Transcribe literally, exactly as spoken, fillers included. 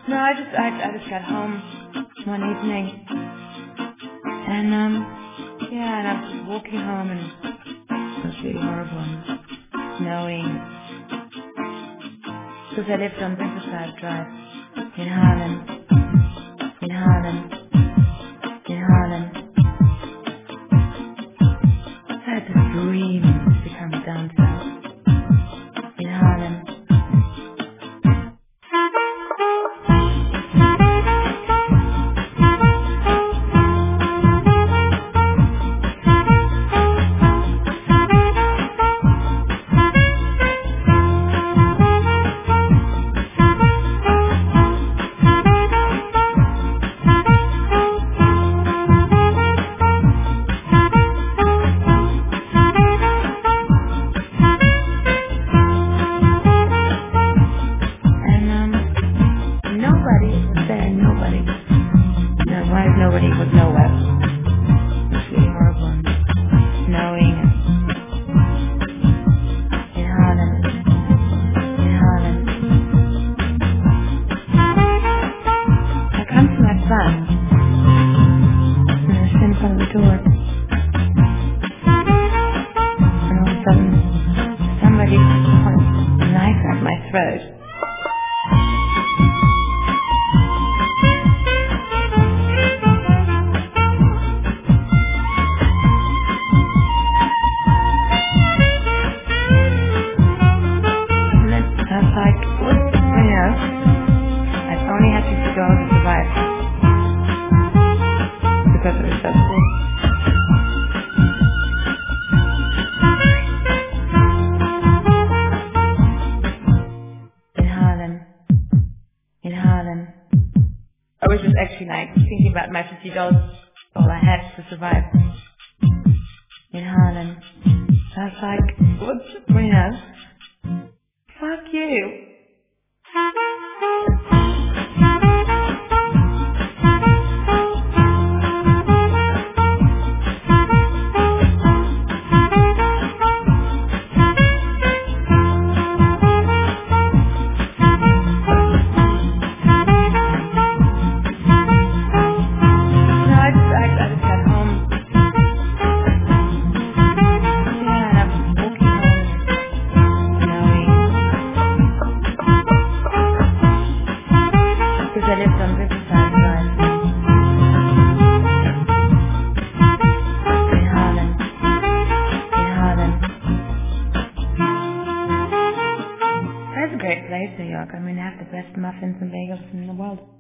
No, I just I, I just got home one evening, and um yeah, and I was just walking home, and it was really horrible, and snowing, because I lived on Riverside Drive in Harlem, in Harlem, in Harlem. I had this dream to become a dancer in Harlem. Nobody was nowhere. It was really horrible. Snowing in Harlem, in Harlem. I come to my flat, and I was in front of the door, and all of a sudden, somebody pointed a knife at my throat. To survive because it was so cool. In Harlem, in Harlem. I was just actually like thinking about my fifty dollars, all I had to survive. In Harlem. I was like, what's, you know, fuck you. I lived on Riverside Drive in Harlem, in Harlem. That's a great place, New York. I mean, they have the best muffins and bagels in the world.